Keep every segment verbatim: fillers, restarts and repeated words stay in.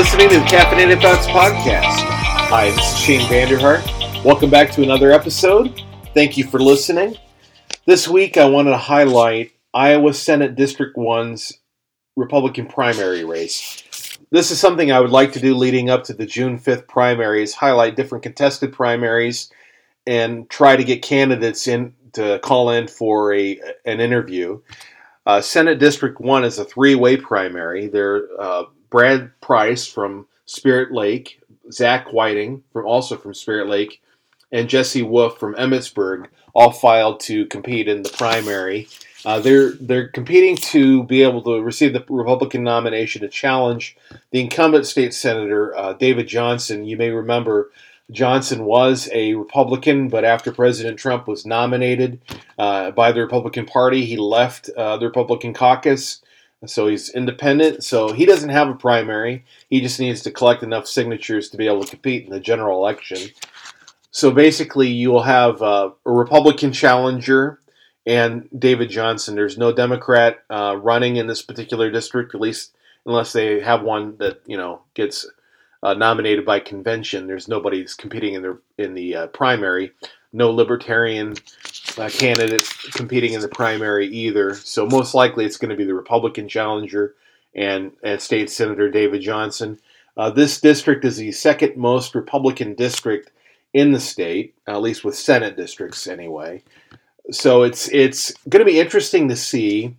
listening to the Caffeinated Thoughts Podcast. Hi, this is Shane Vanderhart. Welcome back to another episode. Thank you for listening. This week I wanted to highlight Iowa Senate District one's Republican primary race. This is something I would like to do leading up to the June fifth primaries, highlight different contested primaries, and try to get candidates in to call in for a an interview. Uh, Senate District one is a three-way primary. They're uh, Brad Price from Spirit Lake, Zach Whiting, from also from Spirit Lake, and Jesse Wolf from Emmitsburg, all filed to compete in the primary. Uh, they're they're competing to be able to receive the Republican nomination to challenge the incumbent state senator, uh, David Johnson. You may remember Johnson was a Republican, but after President Trump was nominated uh, by the Republican Party, he left uh, the Republican caucus. So he's independent. So he doesn't have a primary. He just needs to collect enough signatures to be able to compete in the general election. So basically, you will have uh, a Republican challenger and David Johnson. There's no Democrat uh, running in this particular district, at least unless they have one that you know gets uh, nominated by convention. There's nobody who's competing in the in the uh, primary. No Libertarian uh, candidates competing in the primary either. So most likely it's going to be the Republican challenger and, and State Senator David Johnson. Uh, this district is the second most Republican district in the state, at least with Senate districts anyway. So it's it's going to be interesting to see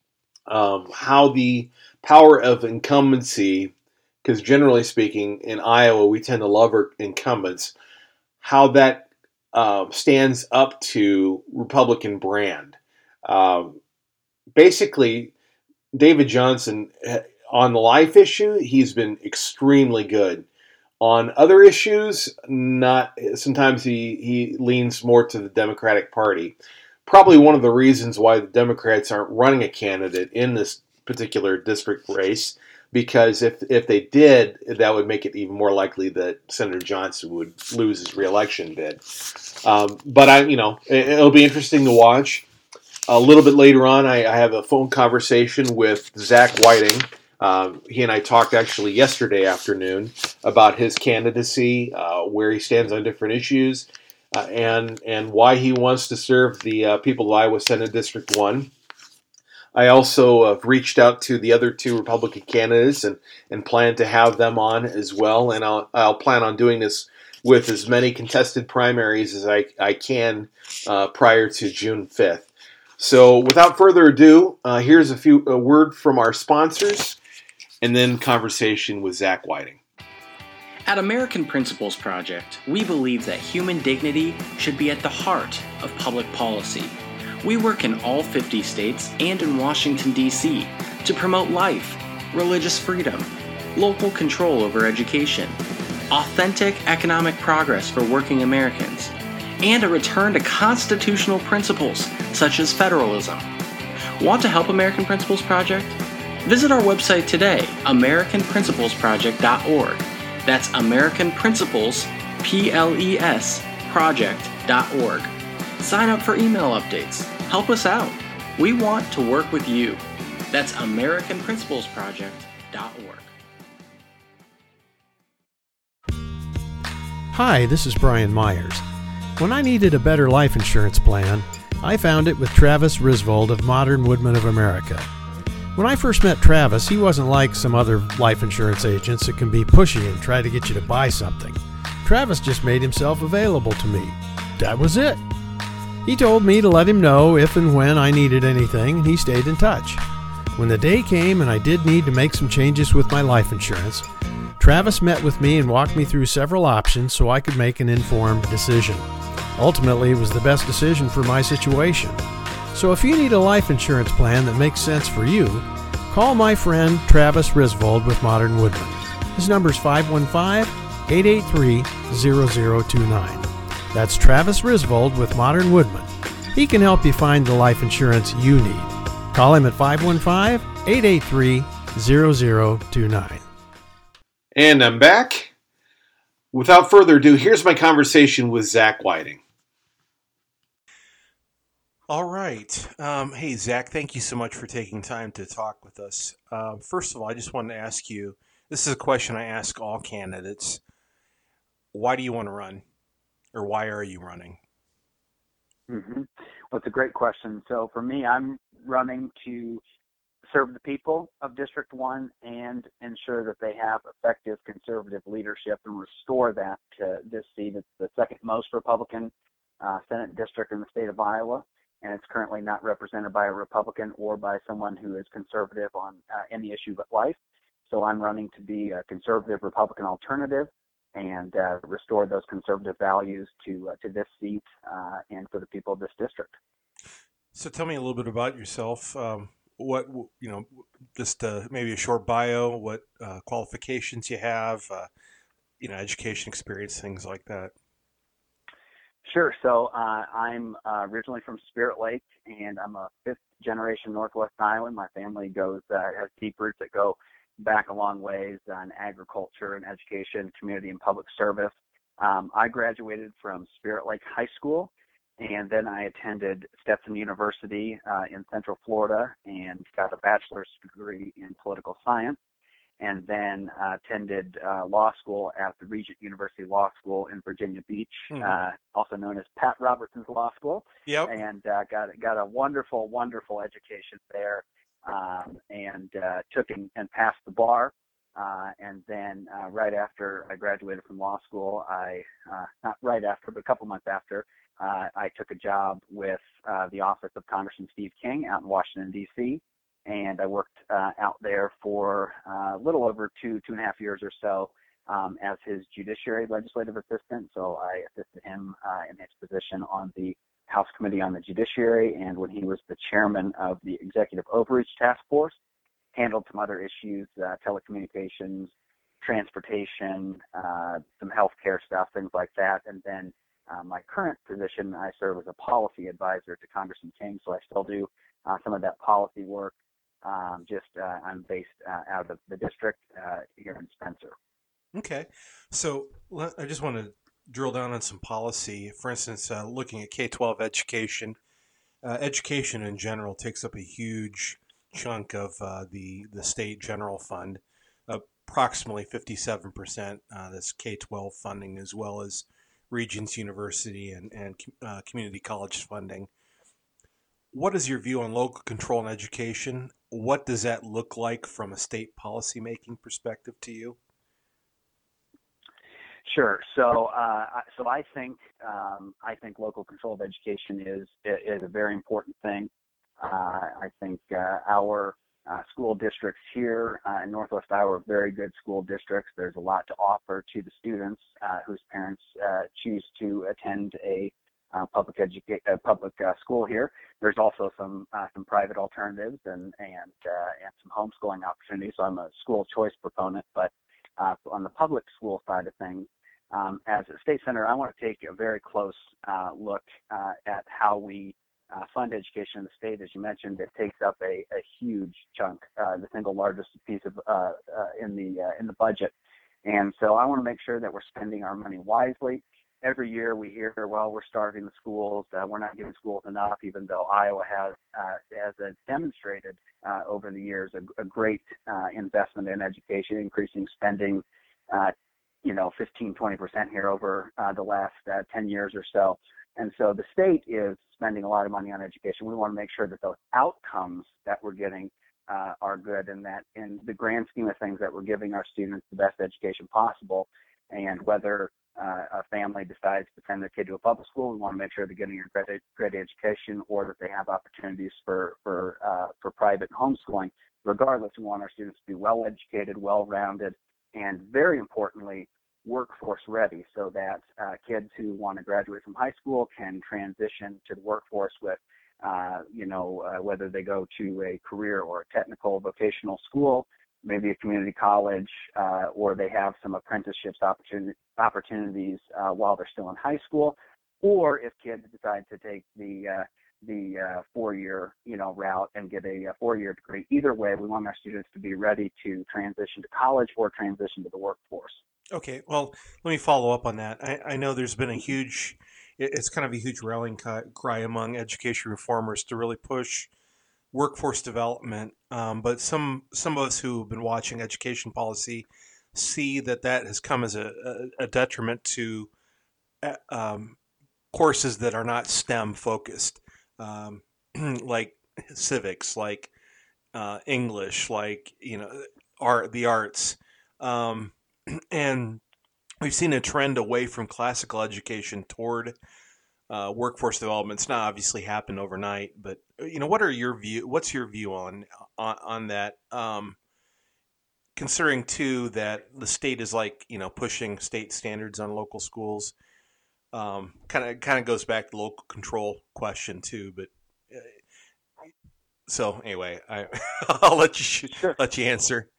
um, how the power of incumbency, because generally speaking in Iowa we tend to love our incumbents, how that Uh, stands up to Republican brand. Um, basically, David Johnson, on the life issue, he's been extremely good. On other issues, not. Sometimes he, he leans more to the Democratic Party. Probably one of the reasons why the Democrats aren't running a candidate in this particular district race, because if if they did, that would make it even more likely that Senator Johnson would lose his reelection bid. Um, but I, you know, it, it'll be interesting to watch. A little bit later on, I, I have a phone conversation with Zach Whiting. Um, he and I talked actually yesterday afternoon about his candidacy, uh, where he stands on different issues, uh, and and why he wants to serve the uh, people of Iowa Senate District one. I also have uh, reached out to the other two Republican candidates and, and plan to have them on as well. And I'll, I'll plan on doing this with as many contested primaries as I, I can uh, prior to June fifth. So without further ado, uh, here's a few a word from our sponsors and then conversation with Zach Whiting. At American Principles Project, we believe that human dignity should be at the heart of public policy. We work in all fifty states and in Washington, D C to promote life, religious freedom, local control over education, authentic economic progress for working Americans, and a return to constitutional principles such as federalism. Want to help American Principles Project? Visit our website today, american principles project dot org. That's American Principles, P L E S, project dot org. Sign up for email updates. Help us out. We want to work with you. That's american principles project dot org. Hi, this is Brian Myers. When I needed a better life insurance plan, I found it with Travis Risvold of Modern Woodmen of America. When I first met Travis, he wasn't like some other life insurance agents that can be pushy and try to get you to buy something. Travis just made himself available to me. That was it. He told me to let him know if and when I needed anything, and he stayed in touch. When the day came and I did need to make some changes with my life insurance, Travis met with me and walked me through several options so I could make an informed decision. Ultimately, it was the best decision for my situation. So if you need a life insurance plan that makes sense for you, call my friend Travis Risvold with Modern Woodmen. His number is five one five, eight eight three, zero zero two nine. That's Travis Risvold with Modern Woodmen. He can help you find the life insurance you need. Call him at five one five, eight eight three, zero zero two nine. And I'm back. Without further ado, here's my conversation with Zach Whiting. All right. Um, hey, Zach, thank you so much for taking time to talk with us. Uh, first of all, I just wanted to ask you, This is a question I ask all candidates. Why do you want to run? Or why are you running? Mm-hmm. Well, it's a great question. So for me, I'm running to serve the people of District one and ensure that they have effective conservative leadership and restore that to this seat. It's the second most Republican uh, Senate district in the state of Iowa, and it's currently not represented by a Republican or by someone who is conservative on uh, any issue but life. So I'm running to be a conservative Republican alternative and uh, restore those conservative values to uh, to this seat uh, and for the people of this district. So tell me a little bit about yourself. Um, what, you know, just uh, maybe a short bio, what uh, qualifications you have, uh, you know, education experience, things like that. Sure. So uh, I'm uh, originally from Spirit Lake, and I'm a fifth generation Northwest Iowan. My family goes uh, has deep roots that go back a long ways on agriculture and education, community and public service. Um, I graduated from Spirit Lake High School, and then I attended Stetson University uh, in Central Florida and got a bachelor's degree in political science, and then uh, attended uh, law school at the Regent University Law School in Virginia Beach, mm-hmm. uh, also known as Pat Robertson's Law School. Yep. And uh, got got a wonderful, wonderful education there. Um, and uh, took and, and passed the bar. Uh, and then uh, right after I graduated from law school, I, uh, not right after, but a couple months after, uh, I took a job with uh, the office of Congressman Steve King out in Washington, D C, and I worked uh, out there for uh, a little over two, two and a half years or so um, as his judiciary legislative assistant. So I assisted him uh, in his position on the House Committee on the Judiciary, and when he was the chairman of the Executive Overreach Task Force, handled some other issues, uh, telecommunications, transportation, uh, some healthcare stuff, things like that. And then uh, my current position, I serve as a policy advisor to Congressman King, so I still do uh, some of that policy work. Um, just uh, I'm based uh, out of the district uh, here in Spencer. Okay, so I just want to drill down on some policy. For instance, uh, looking at K twelve education, uh, education in general takes up a huge chunk of uh, the the state general fund, approximately fifty-seven percent. Uh, that's K twelve funding, as well as Regents University and and uh, community college funding. What is your view on local control in education? What does that look like from a state policymaking perspective to you? Sure. So, uh, so I think um, I think local control of education is is a very important thing. Uh, I think uh, our uh, school districts here uh, in Northwest Iowa are very good school districts. There's a lot to offer to the students uh, whose parents uh, choose to attend a uh, public educa- uh, public uh, school here. There's also some uh, some private alternatives and and uh, and some homeschooling opportunities. So I'm a school choice proponent, but uh, on the public school side of things. Um, as a state senator, I want to take a very close uh, look uh, at how we uh, fund education in the state. As you mentioned, it takes up a, a huge chunk, uh, the single largest piece of uh, uh, in the uh, in the budget. And so I want to make sure that we're spending our money wisely. Every year we hear, well, we're starving the schools, uh, we're not giving schools enough, even though Iowa has uh, has uh, demonstrated uh, over the years a, a great uh, investment in education, increasing spending. Uh, you know, fifteen, twenty percent here over uh, the last uh, ten years or so. And so the state is spending a lot of money on education. We want to make sure that those outcomes that we're getting uh, are good and that in the grand scheme of things that we're giving our students the best education possible. And whether uh, a family decides to send their kid to a public school, we want to make sure they're getting a great, great education or that they have opportunities for, for, uh, for private homeschooling. Regardless, we want our students to be well-educated, well-rounded, and very importantly, workforce ready so that uh, kids who want to graduate from high school can transition to the workforce with, uh, you know, uh, whether they go to a career or a technical vocational school, maybe a community college, uh, or they have some apprenticeships opportunity, opportunities uh, while they're still in high school, or if kids decide to take the uh, the uh, four-year, you know, route and get a, a four-year degree. Either way, we want our students to be ready to transition to college or transition to the workforce. Okay, well, let me follow up on that. I, I know there's been a huge, it's kind of a huge rallying cry among education reformers to really push workforce development. Um, but some some of us who have been watching education policy see that that has come as a, a, a detriment to uh, um, courses that are not STEM focused, um, like civics, like uh, English, like you know, art, the arts, um, and we've seen a trend away from classical education toward uh, workforce development. It's not obviously happened overnight, but you know, what are your view? What's your view on on, on that? Um, considering too that the state is like you know pushing state standards on local schools, kind of kind of goes back to the local control question too. But uh, so anyway, I I'll let you Sure. let you answer.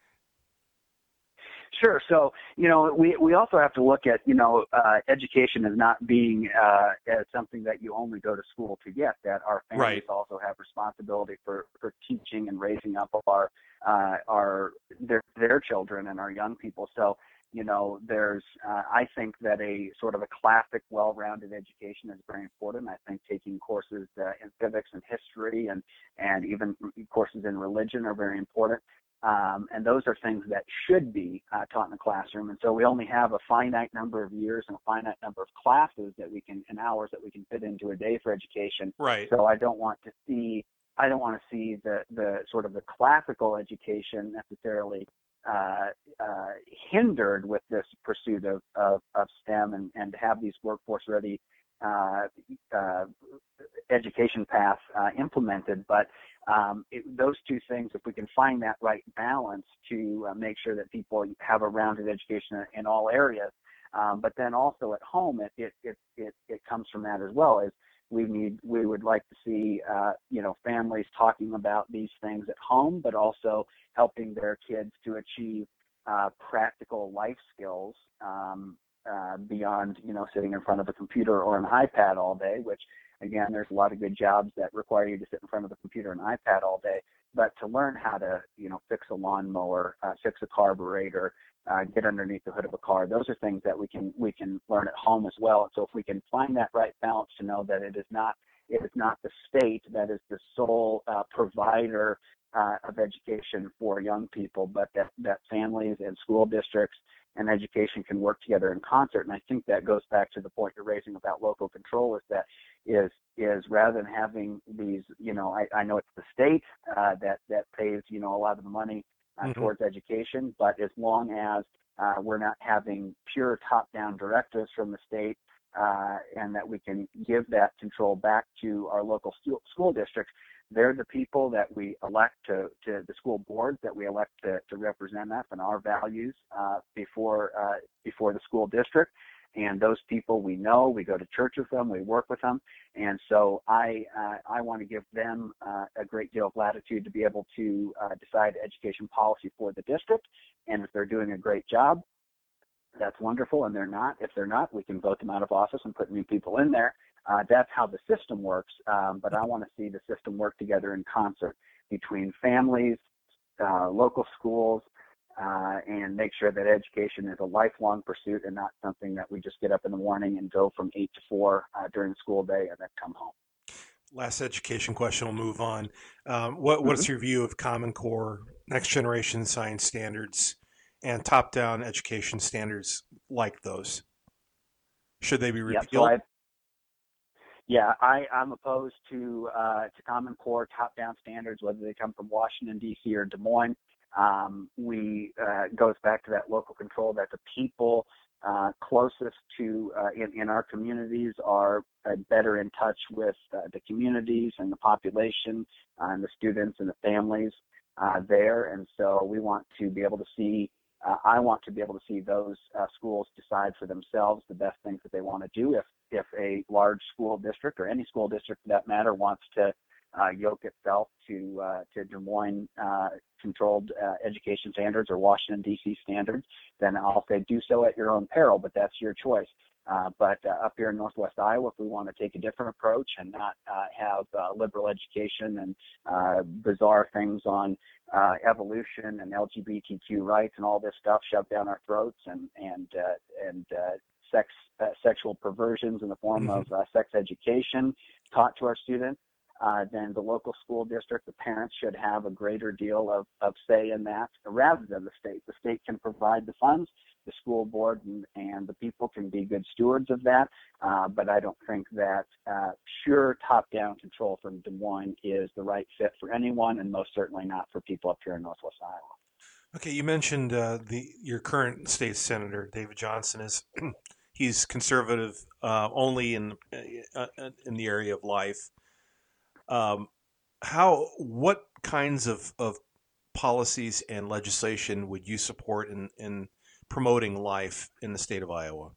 Sure. So, you know, we, we also have to look at, you know, uh, education as not being uh, as something that you only go to school to get, that our families Right. also have responsibility for, for teaching and raising up our, uh, our, their, their children and our young people. So, you know, there's, uh, I think that a sort of a classic, well-rounded education is very important. I think taking courses uh, in civics and history and, and even courses in religion are very important. Um, and those are things that should be uh, taught in the classroom. And so we only have a finite number of years and a finite number of classes that we can, and hours that we can fit into a day for education. Right. So I don't want to see, I don't want to see the, the sort of the classical education necessarily uh, uh, hindered with this pursuit of, of, of STEM and, and have these workforce ready uh, uh, education paths uh, implemented. But Um, it, those two things, if we can find that right balance to uh, make sure that people have a rounded education in all areas, um, but then also at home, it, it, it, it, it comes from that as well. As we need, we would like to see, uh, you know, families talking about these things at home, but also helping their kids to achieve uh, practical life skills um, uh, beyond, you know, sitting in front of a computer or an iPad all day, which again, there's a lot of good jobs that require you to sit in front of a computer and iPad all day, but to learn how to, you know, fix a lawnmower, uh, fix a carburetor, uh, get underneath the hood of a car, those are things that we can we can learn at home as well. And so if we can find that right balance to know that it is not it is not the state that is the sole uh, provider uh, of education for young people, but that, that families and school districts and education can work together in concert. And I think that goes back to the point you're raising about local control, is that is is rather than having these, you know, I, I know it's the state uh, that, that pays, you know, a lot of the money uh, mm-hmm. towards education, but as long as uh, we're not having pure top-down directives from the state uh, and that we can give that control back to our local school, school districts, they're the people that we elect to, to the school boards that we elect to, to represent us and our values uh, before uh, before the school district. And those people we know, we go to church with them, we work with them. And so I uh, I want to give them uh, a great deal of latitude to be able to uh, decide education policy for the district. And if they're doing a great job, that's wonderful. And they're not. If they're not, we can vote them out of office and put new people in there. Uh, that's how the system works. Um, but I want to see the system work together in concert between families, uh, local schools, uh, and make sure that education is a lifelong pursuit and not something that we just get up in the morning and go from eight to four uh, during the school day and then come home. Last education question, we'll move on. Um, what, what's mm-hmm. your view of Common Core, next generation science standards, and top-down education standards like those? Should they be repealed? Yep, so I, yeah, I, I'm opposed to uh, to Common Core top-down standards, whether they come from Washington, D C or Des Moines. Um, we uh, goes back to that local control, that the people uh, closest to uh, in, in our communities are uh, better in touch with uh, the communities and the population uh, and the students and the families uh, there. And so we want to be able to see, uh, I want to be able to see those uh, schools decide for themselves the best things that they want to do. If, if a large school district or any school district for that matter wants to Uh, yoke itself to uh, to Des Moines uh, controlled uh, education standards or Washington, D C standards, then I'll say do so at your own peril, but that's your choice. Uh, but uh, up here in Northwest Iowa, if we want to take a different approach and not uh, have uh, liberal education and uh, bizarre things on uh, evolution and L G B T Q rights and all this stuff shoved down our throats, and and uh, and uh, sex uh, sexual perversions in the form mm-hmm. of uh, sex education taught to our students, uh, then the local school district, the parents should have a greater deal of, of say in that rather than the state. The state can provide the funds, the school board and, and the people can be good stewards of that, uh, but I don't think that uh, pure top-down control from Des Moines is the right fit for anyone, and most certainly not for people up here in Northwest Iowa. Okay, you mentioned uh, the your current state senator, David Johnson, is he's conservative uh, only in uh, in the area of life. Um, how what kinds of, of policies and legislation would you support in, in promoting life in the state of Iowa?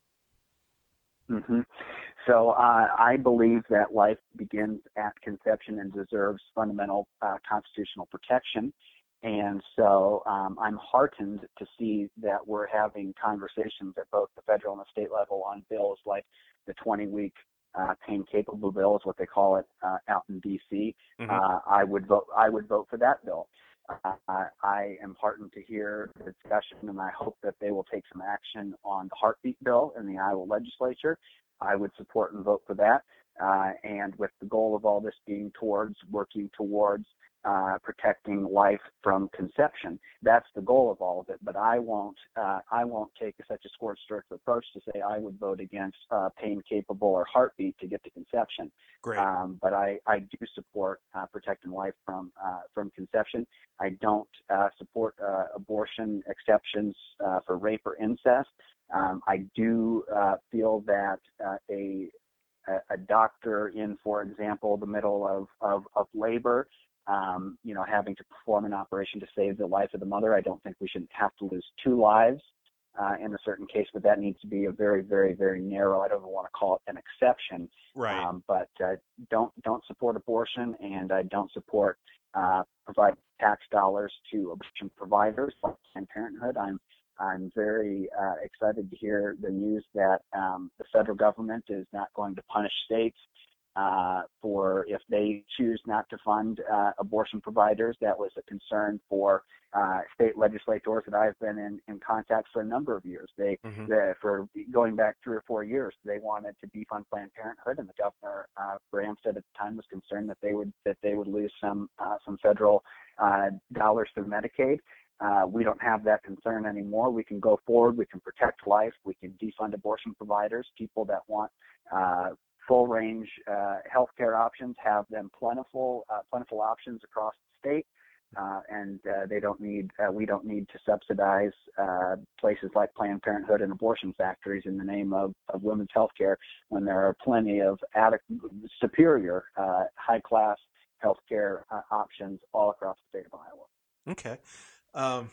Mm-hmm. So uh, I believe that life begins at conception and deserves fundamental uh, constitutional protection. And so um, I'm heartened to see that we're having conversations at both the federal and the state level on bills like the twenty-week uh, pain-capable bill, is what they call it uh, out in D C. Mm-hmm. Uh, I would vote. I would vote for that bill. Uh, I am heartened to hear the discussion, and I hope that they will take some action on the heartbeat bill in the Iowa legislature. I would support and vote for that. Uh, and with the goal of all this being towards working towards Uh, protecting life from conception. That's the goal of all of it. But I won't. Uh, I won't take such a scorched earth approach to say I would vote against uh, pain-capable or heartbeat to get to conception. Great. Um, but I, I do support uh, protecting life from uh, from conception. I don't uh, support uh, abortion exceptions uh, for rape or incest. Um, I do uh, feel that uh, a a doctor in, for example, the middle of of, of labor. Um, you know, having to perform an operation to save the life of the mother. I don't think we should have to lose two lives uh, in a certain case, but that needs to be a very, very, very narrow. I don't want to call it an exception, right? Um, but uh, don't don't support abortion, and I don't support uh, provide tax dollars to abortion providers like Planned Parenthood. I'm I'm very uh, excited to hear the news that um, the federal government is not going to punish states Uh, for if they choose not to fund uh, abortion providers. That was a concern for uh, state legislators that I've been in, in contact for a number of years. They, mm-hmm. they, for going back three or four years, they wanted to defund Planned Parenthood, and the governor, uh, Branstad at the time, was concerned that they would that they would lose some uh, some federal uh, dollars through Medicaid. Uh, we don't have that concern anymore. We can go forward. We can protect life. We can defund abortion providers. People that want uh, full range uh, healthcare options, have them plentiful, uh, plentiful options across the state, uh, and uh, they don't need. Uh, we don't need to subsidize uh, places like Planned Parenthood and abortion factories in the name of, of women's healthcare when there are plenty of adequate, superior, uh, high class healthcare uh, options all across the state of Iowa. Okay. Um,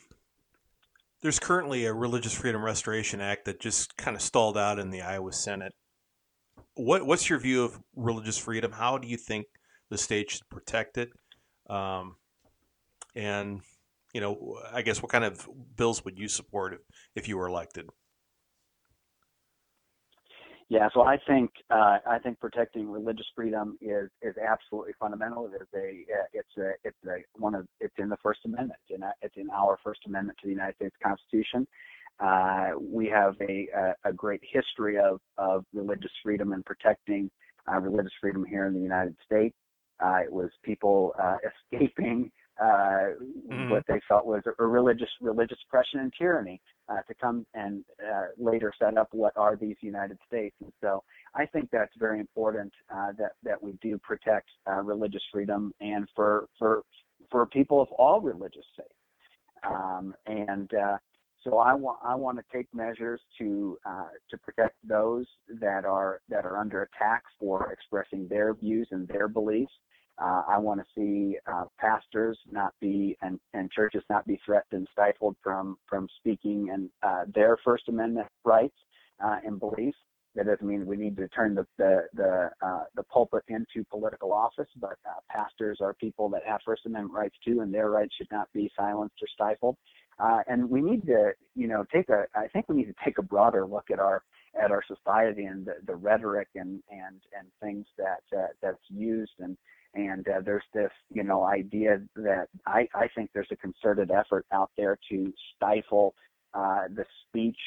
there's currently a Religious Freedom Restoration Act that just kind of stalled out in the Iowa Senate. What what's your view of religious freedom? How do you think the state should protect it? Um, and you know, I guess what kind of bills would you support if, if you were elected? Yeah, so I think uh, I think protecting religious freedom is is absolutely fundamental. It is a it's a it's a one of it's in the First Amendment, and it's in our First Amendment to the United States Constitution. Uh, we have a, a, a great history of, of religious freedom and protecting uh, religious freedom here in the United States. Uh, it was people uh, escaping uh, mm-hmm. what they felt was a religious religious oppression and tyranny uh, to come and uh, later set up what are these United States. And so I think that's very important uh, that that we do protect uh, religious freedom and for for for people of all religious faiths. Um, and uh, So I want I want to take measures to uh, to protect those that are that are under attack for expressing their views and their beliefs. Uh, I want to see uh, pastors not be and, and churches not be threatened and stifled from from speaking and uh, their First Amendment rights uh, and beliefs. That doesn't mean we need to turn the the the, uh, the pulpit into political office, but uh, pastors are people that have First Amendment rights too, and their rights should not be silenced or stifled. Uh, and we need to, you know, take a. I think we need to take a broader look at our at our society and the, the rhetoric and and and things that uh, that's used. And and uh, there's this, you know, idea that I I think there's a concerted effort out there to stifle uh, the speech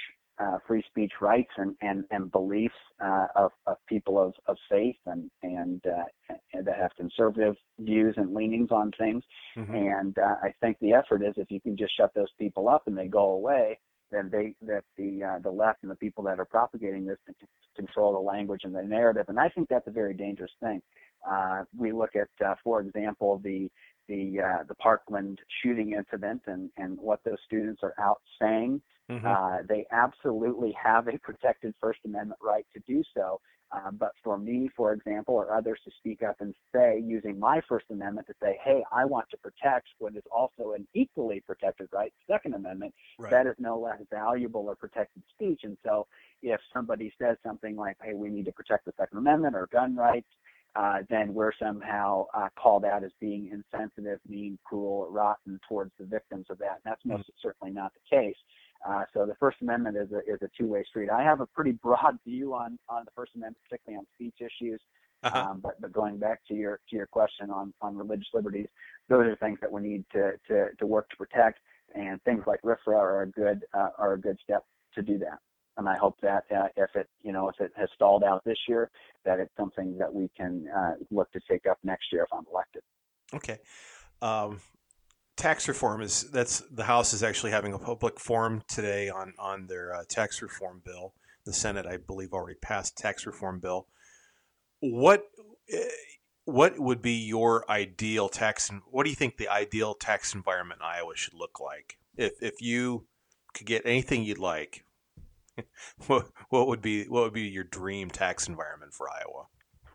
uh, free speech rights and, and, and beliefs uh, of, of people of, of faith and, and, uh, and that have conservative views and leanings on things. Mm-hmm. And uh, I think the effort is if you can just shut those people up and they go away, then they that the uh, the left and the people that are propagating this can control the language and the narrative. And I think that's a very dangerous thing. Uh, we look at, uh, for example, the the uh, the Parkland shooting incident and, and what those students are out saying. Mm-hmm. Uh, they absolutely have a protected First Amendment right to do so. Uh, but for me, for example, or others to speak up and say, using my First Amendment to say, hey, I want to protect what is also an equally protected right, Second Amendment, right. That is no less valuable or protected speech. And so if somebody says something like, hey, we need to protect the Second Amendment or gun rights, uh, then we're somehow uh, called out as being insensitive, mean, cruel, or rotten towards the victims of that. And that's most mm-hmm. certainly not the case. Uh, so the First Amendment is a, is a two-way street. I have a pretty broad view on, on the First Amendment, particularly on speech issues. Uh-huh. Um, but, but going back to your to your question on, on religious liberties, those are things that we need to, to, to work to protect, and things like RFRA are a good uh, are a good step to do that. And I hope that uh, if it you know if it has stalled out this year, that it's something that we can uh, look to take up next year if I'm elected. Okay. Um... Tax reform is that's the House is actually having a public forum today on on their uh, tax reform bill. The Senate, I believe, already passed tax reform bill. What what would be your ideal tax? What do you think the ideal tax environment in Iowa should look like? If if you could get anything you'd like, what what would be what would be your dream tax environment for Iowa?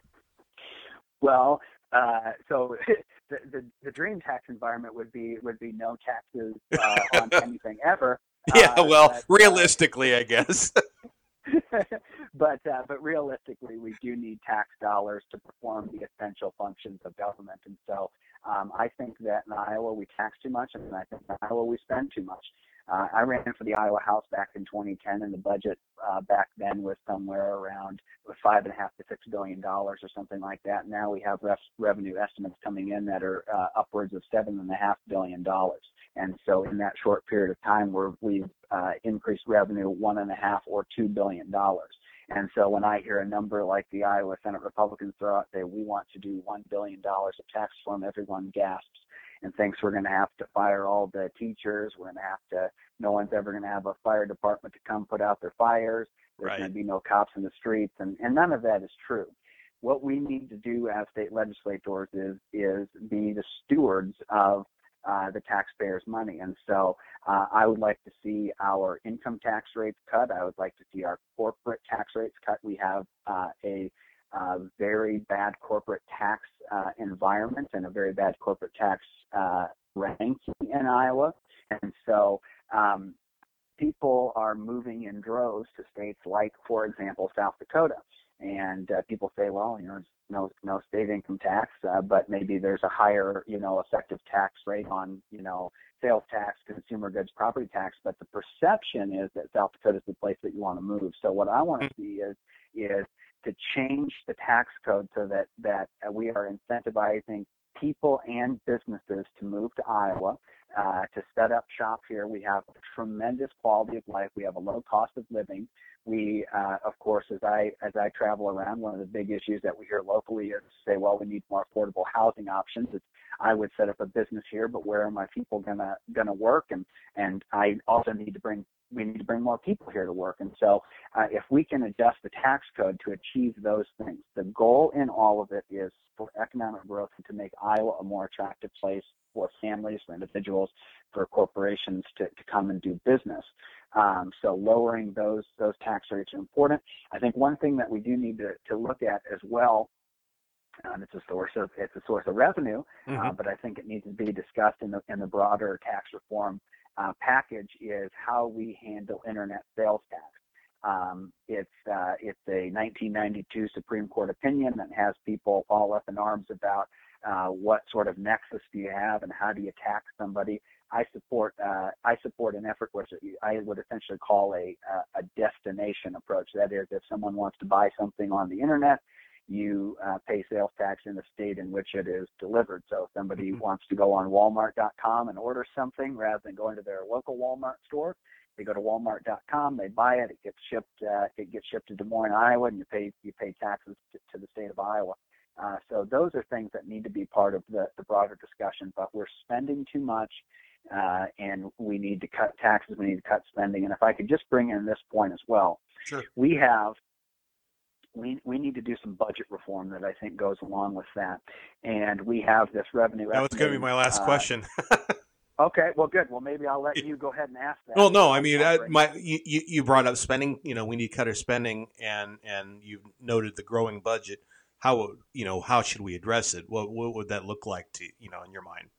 Well, uh, so. The, the the dream tax environment would be would be no taxes uh, on anything ever. Yeah, uh, well, but, realistically, uh, I guess. but uh, but realistically, we do need tax dollars to perform the essential functions of government, and so um, I think that in Iowa we tax too much, and I think in Iowa we spend too much. Uh, I ran for the Iowa House back in twenty ten, and the budget uh, back then was somewhere around five and a half to six billion dollars or something like that. Now we have ref- revenue estimates coming in that are uh, upwards of seven and a half billion dollars. And so in that short period of time, we're, we've uh, increased revenue one and a half or two billion dollars. And so when I hear a number like the Iowa Senate Republicans throw out, say we want to do one billion dollars of tax reform, everyone gasps and thinks we're going to have to fire all the teachers. We're going to have to, no one's ever going to have a fire department to come put out their fires. There's right. going to be no cops in the streets. And, and none of that is true. What we need to do as state legislators is, is be the stewards of uh, the taxpayers' money. And so uh, I would like to see our income tax rates cut. I would like to see our corporate tax rates cut. We have uh, a Uh, very bad corporate tax uh, environment and a very bad corporate tax uh, ranking in Iowa. And so um, people are moving in droves to states like, for example, South Dakota. And uh, people say, well, you know, no, no state income tax, uh, but maybe there's a higher, you know, effective tax rate on, you know, sales tax, consumer goods, property tax. But the perception is that South Dakota is the place that you want to move. So what I want to see is, is to change the tax code so that, that we are incentivizing people and businesses to move to Iowa, uh, to set up shop here. We have a tremendous quality of life. We have a low cost of living. We, uh, of course, as I as I travel around, one of the big issues that we hear locally is to say, well, we need more affordable housing options. It's, I would set up a business here, but where are my people gonna gonna work? And and I also need to bring we need to bring more people here to work. And so uh, if we can adjust the tax code to achieve those things, the goal in all of it is for economic growth and to make Iowa a more attractive place for families, for individuals, for corporations to, to come and do business. Um, so lowering those those tax rates are important. I think one thing that we do need to, to look at as well, um, it's a source of it's a source of revenue, mm-hmm. uh, but I think it needs to be discussed in the in the broader tax reform uh, package, is how we handle internet sales tax. Um, it's uh, it's a nineteen ninety-two Supreme Court opinion that has people all up in arms about uh, what sort of nexus do you have and how do you tax somebody. I support uh, I support an effort which I would essentially call a a destination approach. That is, if someone wants to buy something on the internet, you uh, pay sales tax in the state in which it is delivered. So if somebody mm-hmm. wants to go on Walmart dot com and order something rather than going to their local Walmart store, They go to Walmart dot com, they buy it, it gets shipped, uh, it gets shipped to Des Moines, Iowa, and you pay you pay taxes to, to the state of Iowa. Uh, so those are things that need to be part of the, the broader discussion. But we're spending too much, uh, and we need to cut taxes. We need to cut spending. And if I could just bring in this point as well, sure. we have. We, we need to do some budget reform that I think goes along with that. And we have this revenue. That was going to be my last uh, question. Okay, well, good. Well, maybe I'll let you go ahead and ask that. Well, no, I mean, uh, my you, you brought up spending. You know, we need to cut our spending, and and you noted the growing budget. How you know how should we address it? What what would that look like to you know in your mind?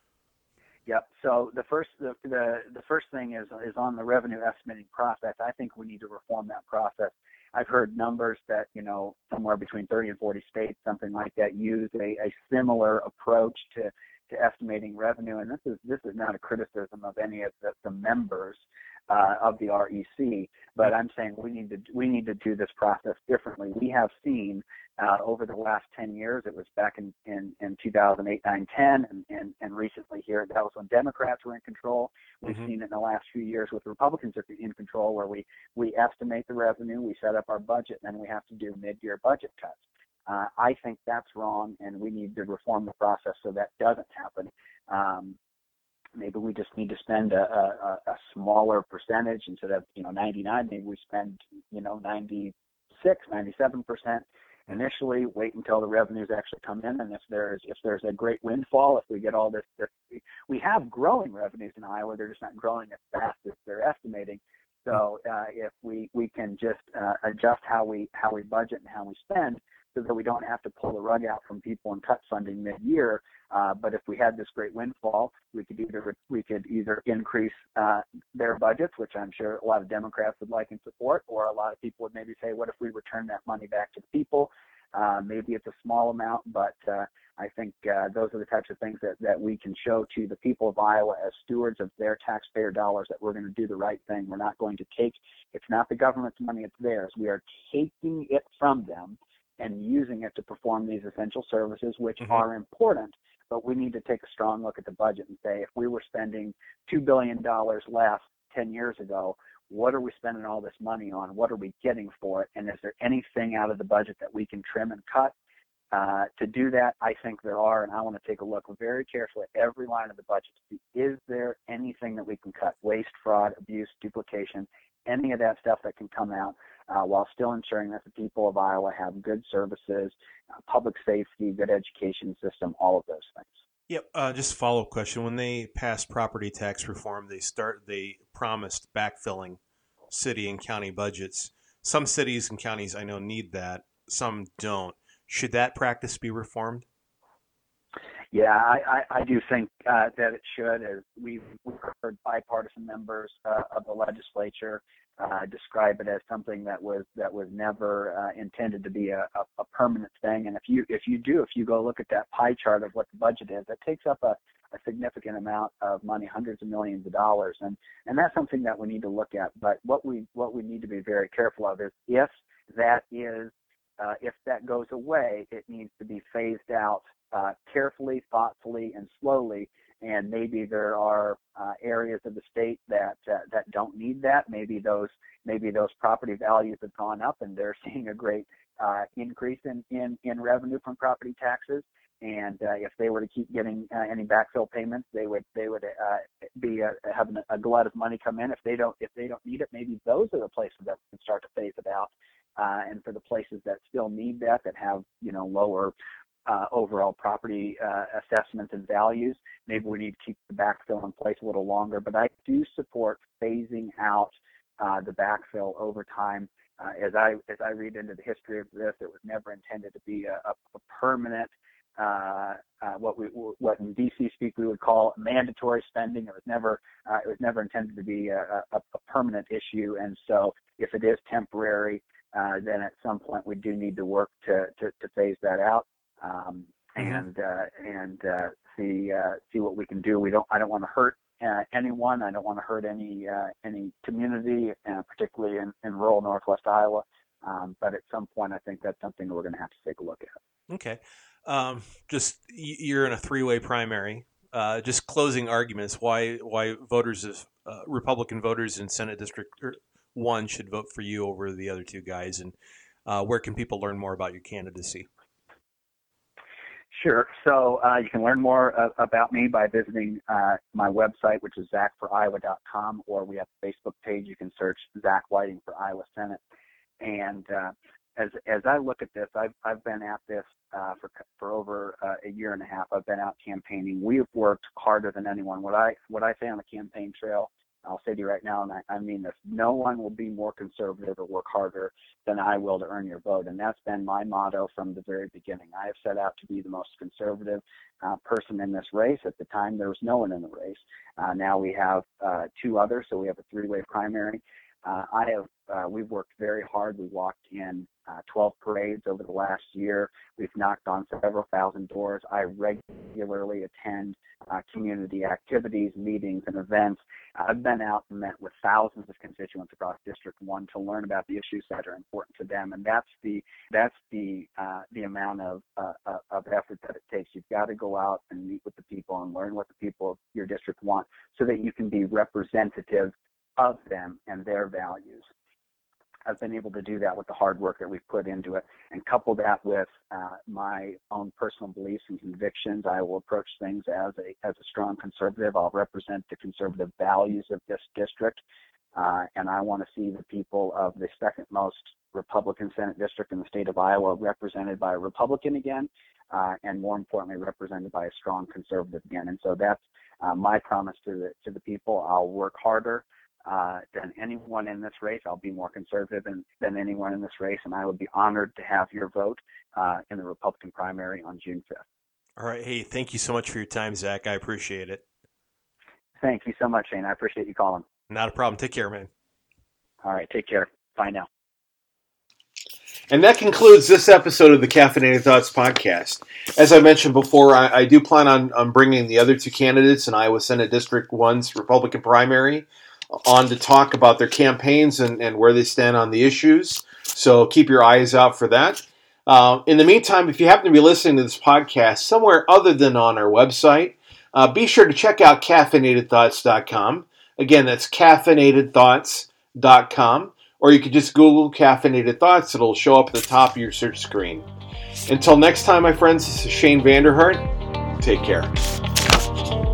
Yep. So the first the, the the first thing is is on the revenue estimating process. I think we need to reform that process. I've heard numbers that, you know, somewhere between thirty and forty states, something like that, use a, a similar approach to, to estimating revenue. And this is this is not a criticism of any of the, the members uh, of the R E C, but I'm saying we need to we need to do this process differently. We have seen uh, over the last ten years, it was back in, in, in two thousand eight, nine, ten, and, and, and recently here, that was when Democrats were in control. We've mm-hmm. seen it in the last few years with Republicans in control, where we, we estimate the revenue, we set up our budget, and then we have to do mid-year budget cuts. Uh, I think that's wrong, and we need to reform the process so that doesn't happen. Um, maybe we just need to spend a, a, a smaller percentage instead of, you know, ninety-nine. Maybe we spend, you know, ninety-six, ninety-seven percent initially. Wait until the revenues actually come in, and if there's if there's a great windfall, if we get all this, this we have growing revenues in Iowa. They're just not growing as fast as they're estimating. So uh, if we we can just uh, adjust how we how we budget and how we spend, so that we don't have to pull the rug out from people and cut funding mid-year. Uh, but if we had this great windfall, we could either we could either increase uh, their budgets, which I'm sure a lot of Democrats would like and support, or a lot of people would maybe say, what if we return that money back to the people? Uh, maybe it's a small amount, but uh, I think uh, those are the types of things that, that we can show to the people of Iowa as stewards of their taxpayer dollars, that we're going to do the right thing. We're not going to take, it's not the government's money, it's theirs. We are taking it from them and using it to perform these essential services, which mm-hmm. are important, but we need to take a strong look at the budget and say, if we were spending two billion dollars less ten years ago, what are we spending all this money on? What are we getting for it? And is there anything out of the budget that we can trim and cut? Uh, to do that, I think there are, and I want to take a look very carefully at every line of the budget. Is there anything that we can cut? Waste, fraud, abuse, duplication, any of that stuff that can come out uh, while still ensuring that the people of Iowa have good services, uh, public safety, good education system, all of those things. Yep. Uh, just a follow-up question. When they passed property tax reform, they start they promised backfilling city and county budgets. Some cities and counties I know need that. Some don't. Should that practice be reformed? Yeah, I, I, I do think uh, that it should. As we've, we've heard bipartisan members uh, of the legislature uh, describe it as something that was that was never uh, intended to be a, a, a permanent thing. And if you if you do, if you go look at that pie chart of what the budget is, it takes up a, a significant amount of money, hundreds of millions of dollars, and and that's something that we need to look at. But what we what we need to be very careful of is if that is uh, if that goes away, it needs to be phased out Uh, carefully, thoughtfully, and slowly. And maybe there are uh, areas of the state that uh, that don't need that. Maybe those maybe those property values have gone up, and they're seeing a great uh, increase in, in, in revenue from property taxes. And uh, if they were to keep getting uh, any backfill payments, they would they would uh, be uh, having a glut of money come in. If they don't if they don't need it, maybe those are the places that can start to phase it out. Uh, and for the places that still need that, that have you know lower Uh, overall property uh, assessments and values, maybe we need to keep the backfill in place a little longer. But I do support phasing out uh, the backfill over time. Uh, as I as I read into the history of this, it was never intended to be a, a, a permanent, uh, uh, what we what in D C speak we would call mandatory spending. It was never uh, it was never intended to be a, a, a permanent issue. And so, if it is temporary, uh, then at some point we do need to work to to, to phase that out. Um, and uh, and uh, see uh, see what we can do. We don't. I don't want to hurt uh, anyone. I don't want to hurt any uh, any community, uh, particularly in, in rural Northwest Iowa. Um, but at some point, I think that's something we're going to have to take a look at. Okay. Um, just you're in a three-way primary. uh, just closing arguments why why voters of uh, Republican voters in Senate District One should vote for you over the other two guys, and uh, where can people learn more about your candidacy? Sure. So uh, you can learn more uh, about me by visiting uh, my website, which is zach for iowa dot com, or we have a Facebook page. You can search Zach Whiting for Iowa Senate. And uh, as as I look at this, I've I've been at this uh, for for over uh, a year and a half. I've been out campaigning. We've worked harder than anyone. What I what I say on the campaign trail, I'll say to you right now, and I, I mean this, no one will be more conservative or work harder than I will to earn your vote. And that's been my motto from the very beginning. I have set out to be the most conservative uh, person in this race. At the time, there was no one in the race. Uh, now we have uh, two others, so we have a three-way primary. Uh, I have, uh, we've worked very hard. We walked in uh, twelve parades over the last year. We've knocked on several thousand doors. I regularly attend uh, community activities, meetings, and events. I've been out and met with thousands of constituents across District One to learn about the issues that are important to them, and that's the that's the uh, the amount of uh, of effort that it takes. You've got to go out and meet with the people and learn what the people of your district want, so that you can be representative of them and their values. I've been able to do that with the hard work that we've put into it, and couple that with uh, my own personal beliefs and convictions. I will approach things as a as a strong conservative. I'll represent the conservative values of this district, uh, and I want to see the people of the second most Republican Senate district in the state of Iowa represented by a Republican again, uh, and more importantly, represented by a strong conservative again. And so that's uh, my promise to the to the people. I'll work harder Uh, than anyone in this race. I'll be more conservative than, than anyone in this race, and I would be honored to have your vote uh, in the Republican primary on June fifth. All right. Hey, thank you so much for your time, Zach. I appreciate it. Thank you so much, Shane. I appreciate you calling. Not a problem. Take care, man. All right. Take care. Bye now. And that concludes this episode of the Caffeinated Thoughts podcast. As I mentioned before, I, I do plan on, on bringing the other two candidates in Iowa Senate District one's Republican primary on to talk about their campaigns and, and where they stand on the issues. So keep your eyes out for that. Uh, in the meantime, if you happen to be listening to this podcast somewhere other than on our website, uh, be sure to check out caffeinated thoughts dot com. Again, that's caffeinated thoughts dot com. Or you can just Google Caffeinated Thoughts. It'll show up at the top of your search screen. Until next time, my friends, this is Shane Vanderhart. Take care.